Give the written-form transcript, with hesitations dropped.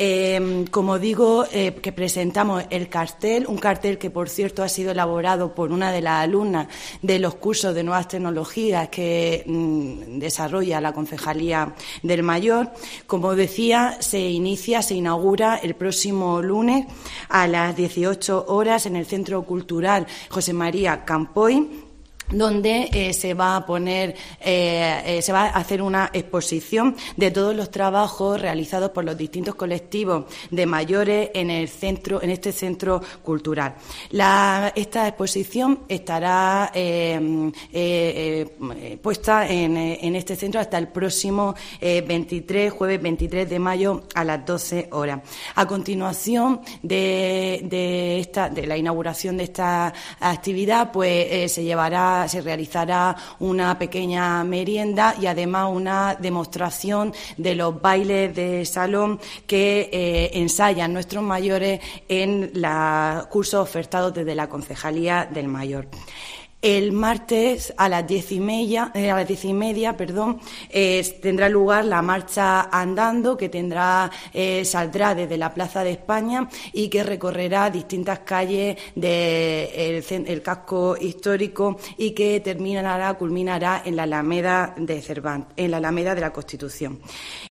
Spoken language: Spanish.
Como digo, que presentamos el cartel, un cartel que, por cierto, ha sido elaborado por una de las alumnas de los cursos de nuevas tecnologías que desarrolla la Concejalía del Mayor. Como decía, se inaugura el próximo lunes a las 18 horas en el Centro Cultural José María Campoy, donde se va a hacer una exposición de todos los trabajos realizados por los distintos colectivos de mayores en este centro cultural. Esta exposición estará puesta en este centro hasta el próximo jueves 23 de mayo a las 12 horas. A continuación de la inauguración de esta actividad, pues se realizará una pequeña merienda y además una demostración de los bailes de salón que ensayan nuestros mayores en los cursos ofertados desde la Concejalía del Mayor. El martes a las 10:30, tendrá lugar la marcha andando que saldrá desde la Plaza de España y que recorrerá distintas calles del casco histórico y que culminará en la Alameda de Cervantes, en la Alameda de la Constitución.